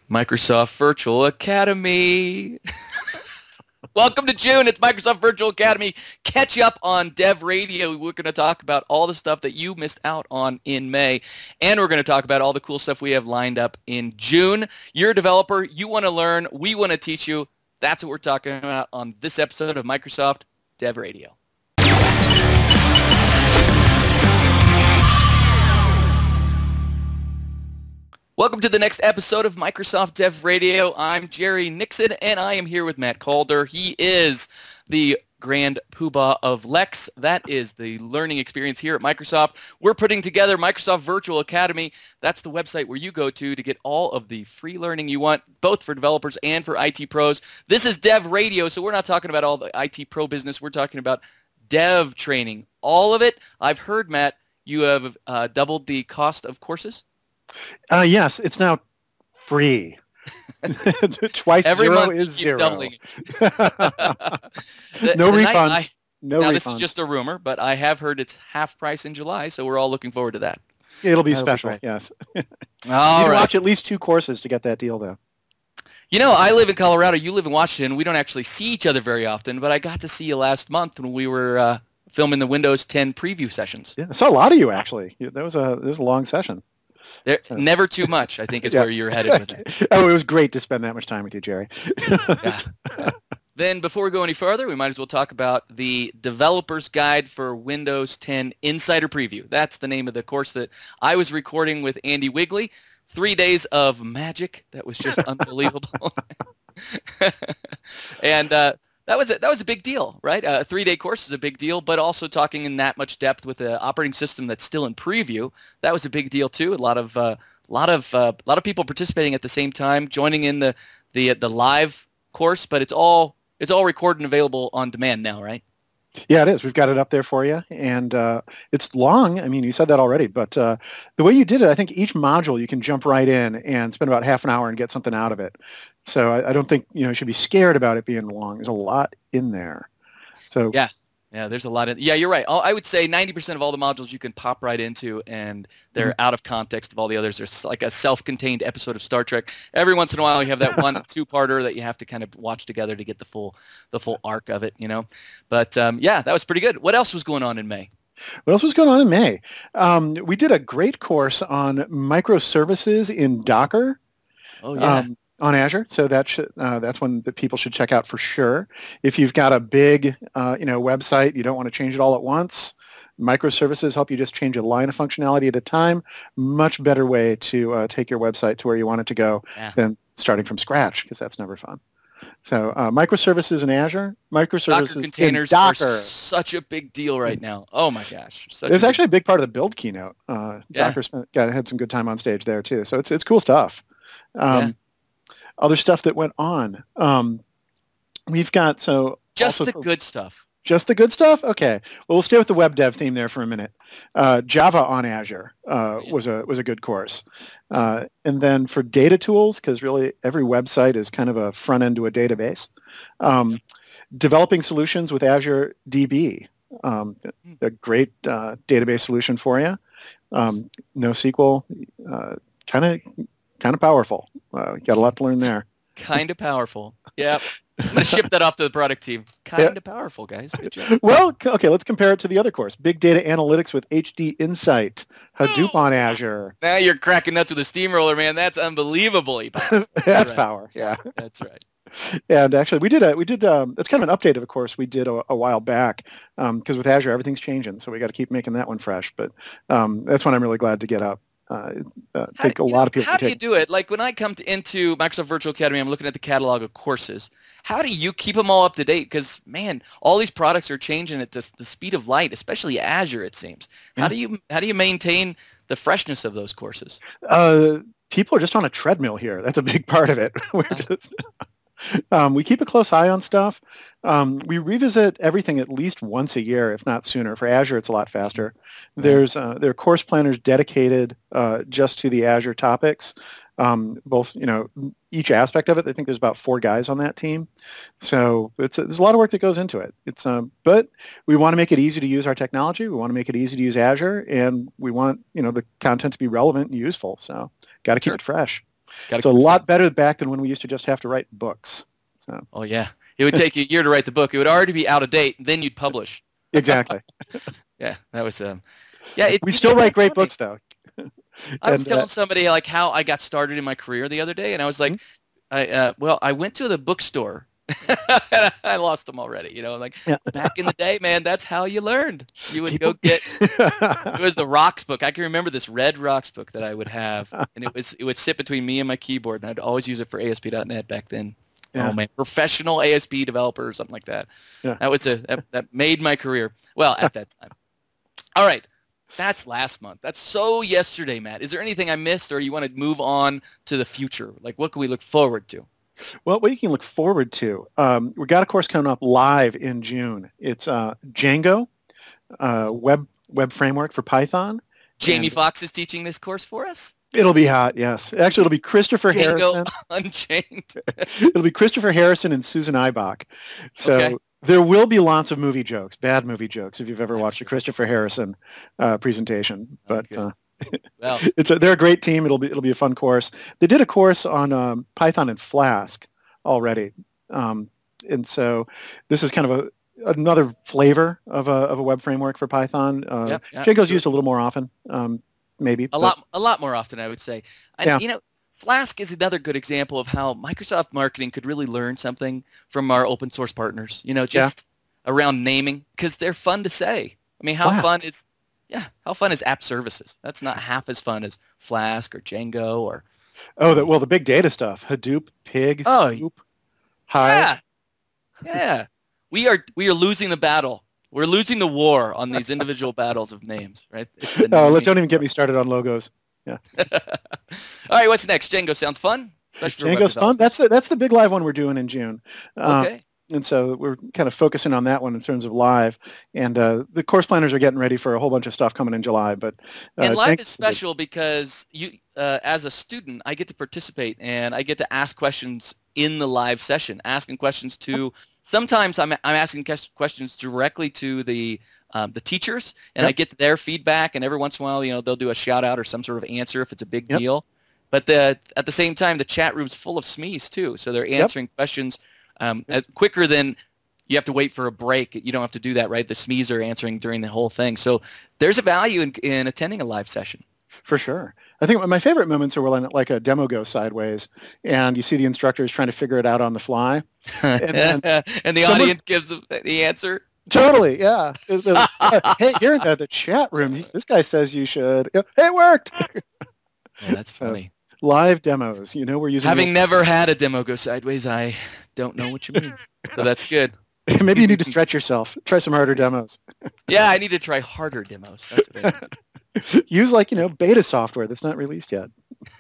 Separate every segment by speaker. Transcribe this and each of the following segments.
Speaker 1: Microsoft Virtual Academy. Welcome to June. It's Microsoft Virtual Academy. Catch you up on Dev Radio. We're going to talk about all the stuff that you missed out on in May. And we're going to talk about all the cool stuff we have lined up in June. You're a developer. You want to learn. We want to teach you. That's what we're talking about on this episode of Microsoft Dev Radio. Welcome to the next episode of Microsoft Dev Radio. I'm Jerry Nixon, and I am here with Matt Calder. He is the grand poobah of Lex. That is the learning experience here at Microsoft. We're putting together Microsoft Virtual Academy. That's the website where you go to get all of the free learning you want, both for developers and for IT pros. This is Dev Radio, so we're not talking about all the IT pro business. We're talking about dev training, all of it. I've heard, Matt, you have doubled the cost of courses?
Speaker 2: Yes, it's now free. Twice
Speaker 1: Every
Speaker 2: zero
Speaker 1: month
Speaker 2: is
Speaker 1: you keep
Speaker 2: zero.
Speaker 1: Doubling it.
Speaker 2: No refunds. No
Speaker 1: This
Speaker 2: refunds.
Speaker 1: is just a rumor, but I have heard it's half price in July, so we're all looking forward to that.
Speaker 2: It'll be
Speaker 1: That'll be
Speaker 2: special,
Speaker 1: great.
Speaker 2: yes.
Speaker 1: All
Speaker 2: You can
Speaker 1: right.
Speaker 2: watch at least 2 courses to get that deal, though.
Speaker 1: You know, I live in Colorado. You live in Washington. We don't actually see each other very often, but I got to see you last month when we were filming the Windows 10 preview sessions.
Speaker 2: Yeah, I saw a lot of you, actually. That was a long session.
Speaker 1: Never too much, I think, is
Speaker 2: Yeah.
Speaker 1: where you're headed with it.
Speaker 2: Oh, it was great to spend that much time with you, Jerry.
Speaker 1: Yeah. Then before we go any further, we might as well talk about the Developer's Guide for Windows 10 Insider Preview. That's the name of the course that I was recording with Andy Wigley. 3 days of magic. That was just unbelievable. And that was a big deal, right? A 3-day course is a big deal, but also talking in that much depth with an operating system that's still in preview, that was a big deal too. A lot of people participating at the same time, joining in the live course, but it's all recorded and available on demand now, right?
Speaker 2: Yeah, it is. We've got it up there for you, and it's long. I mean, you said that already, but the way you did it, I think each module you can jump right in and spend about half an hour and get something out of it. So I don't think you should be scared about it being long. There's a lot in there. So
Speaker 1: Yeah, there's a lot of. Yeah, you're right. I would say 90% of all the modules you can pop right into, and they're out of context of all the others. There's like a self-contained episode of Star Trek. Every once in a while, you have that one 2-parter that you have to kind of watch together to get the full arc of it, But yeah, that was pretty good. What else was going on in May?
Speaker 2: What else was going on in May? We did a great course on microservices in Docker.
Speaker 1: Oh yeah.
Speaker 2: On Azure, so that's one that people should check out for sure. If you've got a big, website, you don't want to change it all at once. Microservices help you just change a line of functionality at a time. Much better way to take your website to where you want it to go than starting from scratch, because that's never fun. So microservices in Azure, microservices
Speaker 1: Docker containers
Speaker 2: in Docker.
Speaker 1: are such a big deal right now. Oh my gosh.
Speaker 2: It was actually a big part of the build keynote. Docker had some good time on stage there too. So it's cool stuff. Other stuff that went on. We've got
Speaker 1: just the good stuff.
Speaker 2: Just the good stuff? Okay. Well, we'll stay with the web dev theme there for a minute. Java on Azure was a good course. And then for data tools, because really every website is kind of a front end to a database, developing solutions with Azure DB, a great database solution for you. NoSQL, kind of powerful. Got a lot to learn there.
Speaker 1: Kind of powerful. Yep. I'm going to ship that off to the product team. Kind of powerful, guys. Good job.
Speaker 2: Well, okay, let's compare it to the other course. Big Data Analytics with HD Insight. Hadoop on Azure.
Speaker 1: Now you're cracking nuts with a steamroller, man. That's unbelievable.
Speaker 2: That's power, yeah.
Speaker 1: That's right.
Speaker 2: And actually, we did it's kind of an update of a course we did a while back, because with Azure, everything's changing, so we got to keep making that one fresh. But that's one I'm really glad to get up. I think a lot of people.
Speaker 1: How do you do it? Like when I come into Microsoft Virtual Academy, I'm looking at the catalog of courses. How do you keep them all up to date? Because man, all these products are changing at the speed of light, especially Azure. It seems. How do you maintain the freshness of those courses?
Speaker 2: People are just on a treadmill here. That's a big part of it. We keep a close eye on stuff. We revisit everything at least once a year, if not sooner. For Azure, it's a lot faster. There are course planners dedicated just to the Azure topics. Both, each aspect of it. I think there's about 4 guys on that team. So there's a lot of work that goes into it. But we want to make it easy to use our technology. We want to make it easy to use Azure, and we want, the content to be relevant and useful. So got to keep it fresh. It's a lot better back than when we used to just have to write books. So.
Speaker 1: Oh, yeah. It would take you a year to write the book. It would already be out of date. Then you'd publish.
Speaker 2: Exactly.
Speaker 1: Yeah, that was
Speaker 2: we still write great books, though.
Speaker 1: I was telling somebody like how I got started in my career the other day, and I was like, I went to the bookstore. And I lost them already, like back in the day, man, that's how you learned. You would go get, it was the Rocks book. I can remember this red Rocks book that I would have, and it would sit between me and my keyboard, and I'd always use it for ASP.NET back then. Yeah. Oh man, professional ASP developer or something like that. Yeah. That made my career. Well, at that time. All right. That's last month. That's so yesterday, Matt. Is there anything I missed, or you want to move on to the future? Like, what can we look forward to?
Speaker 2: Well, what you can look forward to, we got a course coming up live in June. It's Django, web framework for Python.
Speaker 1: Jamie Foxx is teaching this course for us?
Speaker 2: It'll be hot, yes. Actually, it'll be Christopher Harrison.
Speaker 1: Unchained.
Speaker 2: It'll be Christopher Harrison and Susan Eibach. So there will be lots of movie jokes, bad movie jokes, if you've ever watched a Christopher Harrison presentation. But well, they're a great team. It'll be a fun course. They did a course on Python and Flask already, and so this is kind of another flavor of a web framework for Python. Django's used a little more often. Maybe
Speaker 1: a lot more often, I would say. And, Flask is another good example of how Microsoft marketing could really learn something from our open source partners. Just around naming, because they're fun to say. I mean, how fun is app services? That's not half as fun as Flask or Django or.
Speaker 2: The big data stuff: Hadoop, Pig, Scoop, Hive.
Speaker 1: Yeah. We are losing the battle. We're losing the war on these individual battles of names, right?
Speaker 2: Don't even get me started on logos. Yeah.
Speaker 1: All right, what's next? Django sounds fun.
Speaker 2: Django's fun. That's the big live one we're doing in June.
Speaker 1: Okay.
Speaker 2: And so we're kind of focusing on that one in terms of live. And the course planners are getting ready for a whole bunch of stuff coming in July.
Speaker 1: And live is special because you, as a student, I get to participate and I get to ask questions in the live session, asking questions to. Sometimes I'm asking questions directly to the teachers, and I get their feedback. And every once in a while, they'll do a shout out or some sort of answer if it's a big deal. But at the same time, the chat room's full of SMEs too, so they're answering questions quicker than you have to wait for a break. You don't have to do that, right? The SMEs are answering during the whole thing. So there's a value in attending a live session.
Speaker 2: For sure. I think my favorite moments are when like a demo goes sideways and you see the instructors trying to figure it out on the fly.
Speaker 1: And the audience gives the answer.
Speaker 2: Totally, yeah. Hey, you're in the chat room. This guy says you should. Hey, it worked.
Speaker 1: Yeah, that's funny.
Speaker 2: Live demos. We're using.
Speaker 1: Having never had a demo go sideways, I don't know what you mean. So that's good.
Speaker 2: Maybe you need to stretch yourself. Try some harder demos.
Speaker 1: Yeah, I need to try harder demos. That's what I need to do.
Speaker 2: Use beta software that's not released yet.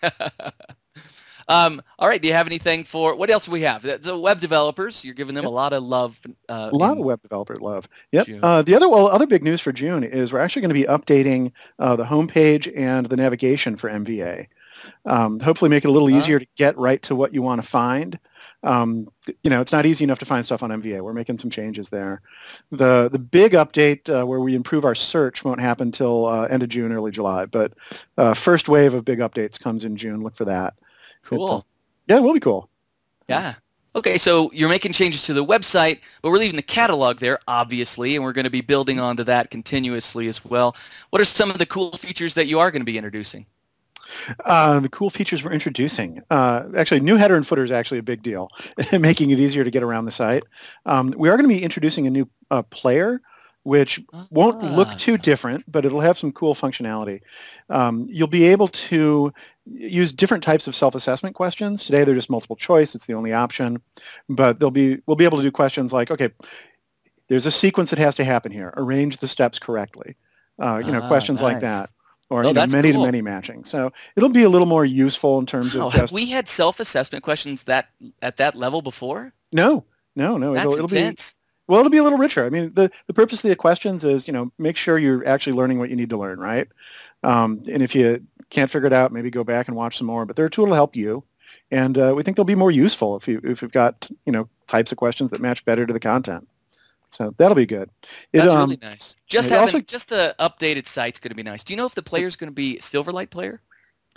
Speaker 1: All right. Do you have anything for what else do we have? The web developers. You're giving them a lot of love.
Speaker 2: A lot of web developer love. Yep. The other big news for June is we're actually going to be updating the homepage and the navigation for MVA. Hopefully, make it a little easier to get right to what you want to find. It's not easy enough to find stuff on MVA. We're making some changes there. The big update where we improve our search won't happen till end of June, early July. But first wave of big updates comes in June. Look for that.
Speaker 1: Cool.
Speaker 2: It will be cool.
Speaker 1: Yeah. Okay, so you're making changes to the website, but we're leaving the catalog there, obviously, and we're going to be building onto that continuously as well. What are some of the cool features that you are going to be introducing?
Speaker 2: The cool features we're introducing. Actually, new header and footer is actually a big deal, making it easier to get around the site. We are going to be introducing a new player, which won't look too different, but it'll have some cool functionality. You'll be able to use different types of self-assessment questions. Today, they're just multiple choice. It's the only option. But we'll be able to do questions like, okay, there's a sequence that has to happen here. Arrange the steps correctly. Questions like that. Or many-to-many matching. So it'll be a little more useful in terms of just...
Speaker 1: Have we had self-assessment questions at that level before?
Speaker 2: No.
Speaker 1: That's intense.
Speaker 2: It'll be a little richer. I mean, the purpose of the questions is, make sure you're actually learning what you need to learn, right? And if you can't figure it out, maybe go back and watch some more. But they're a tool to help you. And we think they'll be more useful if you've got, types of questions that match better to the content. So that'll be good.
Speaker 1: That's really nice. Just an updated site's going to be nice. Do you know if the player is going to be Silverlight player?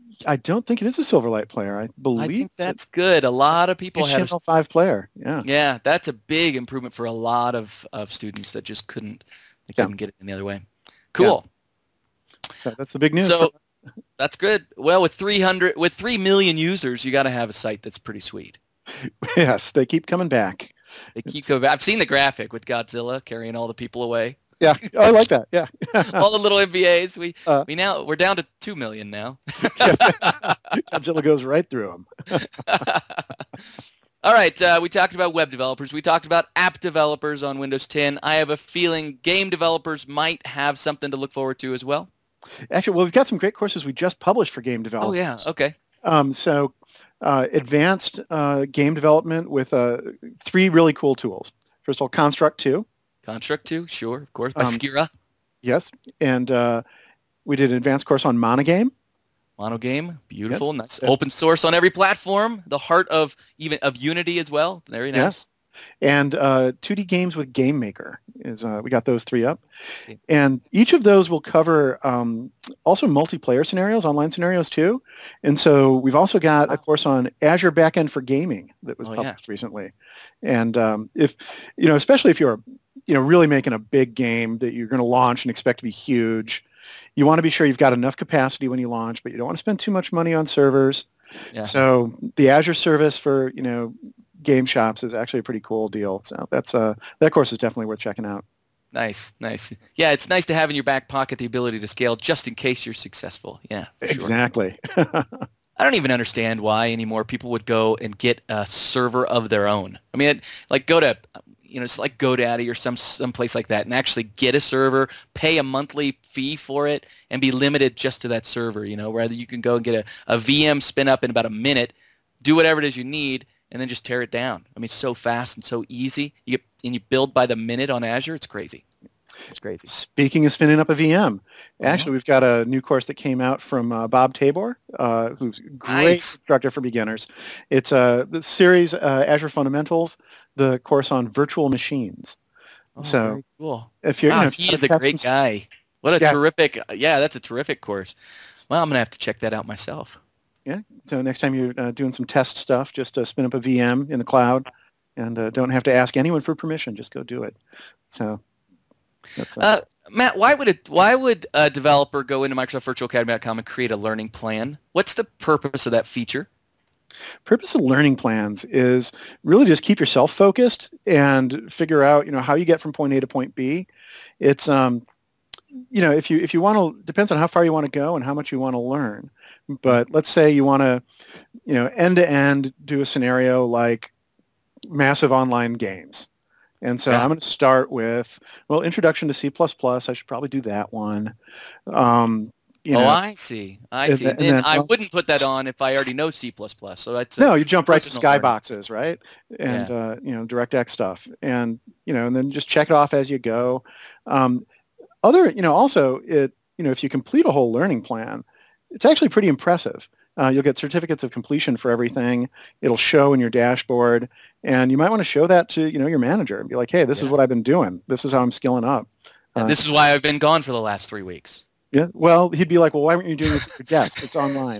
Speaker 2: I don't think it is a Silverlight player. I
Speaker 1: I
Speaker 2: believe
Speaker 1: think that's good. A lot of people had
Speaker 2: HTML5 player. Yeah.
Speaker 1: Yeah, that's a big improvement for a lot of students that just couldn't get it any other way. Cool.
Speaker 2: So that's the big news.
Speaker 1: So that's good. Well, with 3 million users, you got to have a site that's pretty sweet.
Speaker 2: Yes, they keep coming back.
Speaker 1: They keep coming back. I've seen the graphic with Godzilla carrying all the people away.
Speaker 2: Yeah, I like that. Yeah.
Speaker 1: All the little MBAs. We're down to 2 million now.
Speaker 2: Godzilla goes right through them.
Speaker 1: All right, we talked about web developers. We talked about app developers on Windows 10. I have a feeling game developers might have something to look forward to as well.
Speaker 2: Actually, well, we've got some great courses we just published for game developers.
Speaker 1: Oh, yeah. Okay.
Speaker 2: So advanced game development with 3 really cool tools. First of all, Construct 2.
Speaker 1: Construct 2, sure, of course. By Skira.
Speaker 2: Yes. And we did an advanced course on Monogame.
Speaker 1: Monogame, beautiful. Yep. That's open source on every platform. The heart of Unity as well. Very nice.
Speaker 2: Yes. And 2D games with Game Maker we got those 3 up. Okay. And each of those will cover also multiplayer scenarios, online scenarios too. And so we've also got a course on Azure Backend for Gaming that was published recently. And especially if you're really making a big game that you're going to launch and expect to be huge, you want to be sure you've got enough capacity when you launch, but you don't want to spend too much money on servers. Yeah. So the Azure service for, game shops is actually a pretty cool deal. So that course is definitely worth checking out.
Speaker 1: Nice. Yeah, it's nice to have in your back pocket the ability to scale just in case you're successful. Yeah, for
Speaker 2: exactly.
Speaker 1: Sure. I don't even understand why anymore people would go and get a server of their own. I mean, go to it's like GoDaddy or some place like that and actually get a server, pay a monthly fee for it, and be limited just to that server, rather you can go and get a VM spin up in about a minute, do whatever it is you need, and then just tear it down. I mean, so fast and so easy. You build by the minute on Azure. It's crazy. It's crazy.
Speaker 2: Speaking of spinning up a VM, actually, we've got a new course that came out from Bob Tabor, who's a great instructor for beginners. It's the series Azure Fundamentals, the course on virtual machines.
Speaker 1: Oh, so very cool.
Speaker 2: If you're,
Speaker 1: he is a great guy. What a terrific, that's a terrific course. Well, I'm going to have to check that out myself.
Speaker 2: Yeah. So next time you're doing some test stuff, just spin up a VM in the cloud and don't have to ask anyone for permission. Just go do it. So that's
Speaker 1: Matt, why would a developer go into MicrosoftVirtualAcademy.com and create a learning plan? What's the purpose of that feature?
Speaker 2: Purpose of learning plans is really just keep yourself focused and figure out, how you get from point A to point B. It's, if you want to, depends on how far you want to go and how much you want to learn. But let's say you want to, end to end do a scenario like massive online games. And so I'm going to start with, introduction to C++. I should probably do that one.
Speaker 1: I see. And then I wouldn't put that on if I already know C++. So that's
Speaker 2: you jump right to skyboxes, right? And DirectX stuff, and and then just check it off as you go. Also, if you complete a whole learning plan, it's actually pretty impressive. You'll get certificates of completion for everything. It'll show in your dashboard, and you might want to show that to your manager and be like, "Hey, this is what I've been doing. This is how I'm skilling up.
Speaker 1: This is why I've been gone for the last 3 weeks."
Speaker 2: Yeah, well, he'd be like, "Well, why weren't you doing this at your desk? It's online."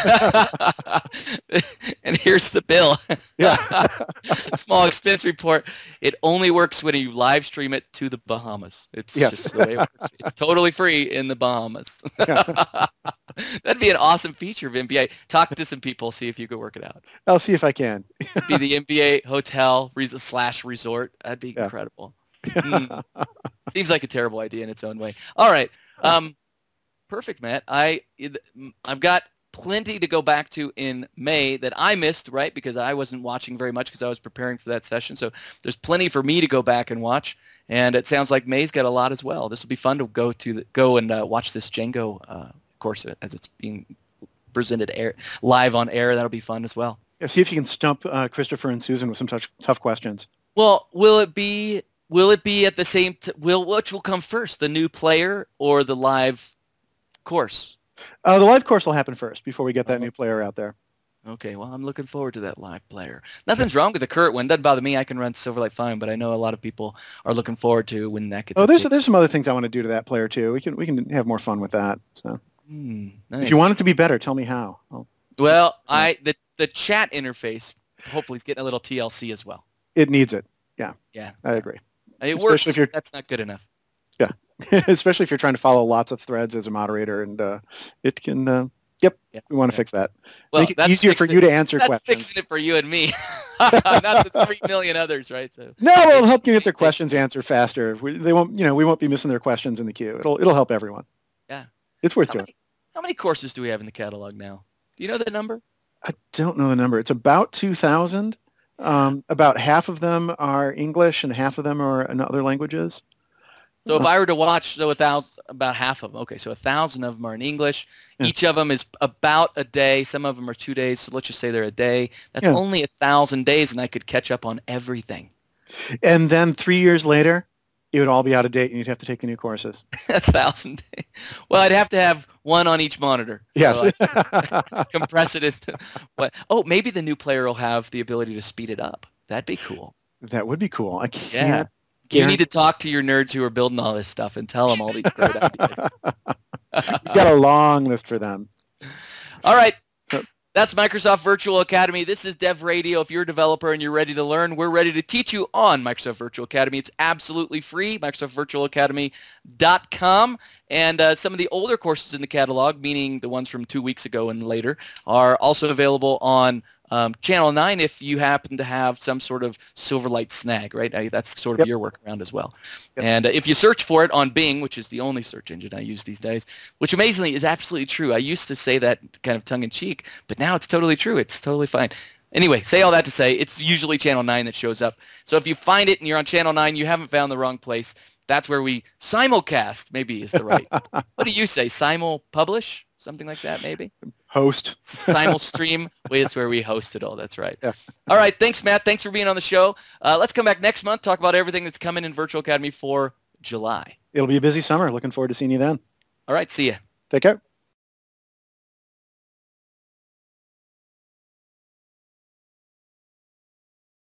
Speaker 1: And here's the bill.
Speaker 2: Yeah.
Speaker 1: Small expense report. It only works when you live stream it to the Bahamas. It's just the way it works. It's totally free in the Bahamas. That'd be an awesome feature of MBA. Talk to some people, see if you could work it out.
Speaker 2: I'll see if I can.
Speaker 1: It'd be the MBA hotel / resort. That'd be incredible. Seems like a terrible idea in its own way. All right. Perfect, Matt. I've got plenty to go back to in May that I missed, right? Because I wasn't watching very much because I was preparing for that session. So there's plenty for me to go back and watch. And it sounds like May's got a lot as well. This will be fun to go and watch this Django course as it's being presented live on air. That'll be fun as well.
Speaker 2: Yeah, see if you can stump Christopher and Susan with some tough questions.
Speaker 1: Well, will it be at the same? Which will come first, the new player or the live course?
Speaker 2: The live course will happen first before we get that new player out there.
Speaker 1: Okay, well, I'm looking forward to that live player. Nothing's wrong with the current one. Doesn't bother me. I can run Silverlight fine, but I know a lot of people are looking forward to when that gets.
Speaker 2: There's some other things I want to do to that player too. We can have more fun with that. So
Speaker 1: Nice.
Speaker 2: If you want it to be better, tell me how.
Speaker 1: Well, the chat interface hopefully is getting a little TLC as well.
Speaker 2: It needs it. Yeah.
Speaker 1: Yeah.
Speaker 2: I agree.
Speaker 1: It works. If that's not good enough.
Speaker 2: Yeah. Especially if you're trying to follow lots of threads as a moderator, and it can. We want to fix that.
Speaker 1: Well,
Speaker 2: make it easier for you to answer questions.
Speaker 1: That's fixing it for you and me, not the 3 million others, right? So
Speaker 2: no, it'll help you get their questions answered faster. We won't be missing their questions in the queue. It'll help everyone.
Speaker 1: Yeah,
Speaker 2: it's worth doing.
Speaker 1: How many courses do we have in the catalog now? Do you know the number?
Speaker 2: I don't know the number. It's about 2,000. About half of them are English and half of them are in other languages.
Speaker 1: So if I were to watch, about half of them. Okay, so 1,000 of them are in English. Yeah. Each of them is about a day. Some of them are 2 days. So let's just say they're a day. That's only 1,000 days, and I could catch up on everything.
Speaker 2: And then 3 years later, it would all be out of date, and you'd have to take the new courses.
Speaker 1: 1,000 days. Well, I'd have to have one on each monitor. So
Speaker 2: yes.
Speaker 1: Compress it into what? Oh, maybe the new player will have the ability to speed it up. That'd be cool.
Speaker 2: That would be cool. I can't.
Speaker 1: Yeah. You need to talk to your nerds who are building all this stuff and tell them all these great ideas.
Speaker 2: You've got a long list for them.
Speaker 1: All right. That's Microsoft Virtual Academy. This is Dev Radio. If you're a developer and you're ready to learn, we're ready to teach you on Microsoft Virtual Academy. It's absolutely free, MicrosoftVirtualAcademy.com. And some of the older courses in the catalog, meaning the ones from 2 weeks ago and later, are also available on Channel 9 if you happen to have some sort of Silverlight snag, right? That's sort of your workaround as well. Yep. And if you search for it on Bing, which is the only search engine I use these days, which amazingly is absolutely true. I used to say that kind of tongue-in-cheek, but now it's totally true. It's totally fine. Anyway, say all that to say it's usually Channel 9 that shows up. So if you find it and you're on Channel 9, you haven't found the wrong place. That's where we simulcast, maybe is the right. What do you say? Simul-publish? Something like that, maybe?
Speaker 2: Host.
Speaker 1: Simulstream. It's where we host it all. That's right.
Speaker 2: Yeah.
Speaker 1: All right. Thanks, Matt. Thanks for being on the show. Let's come back next month, talk about everything that's coming in Virtual Academy for July.
Speaker 2: It'll be a busy summer. Looking forward to seeing you then.
Speaker 1: All right. See ya.
Speaker 2: Take care.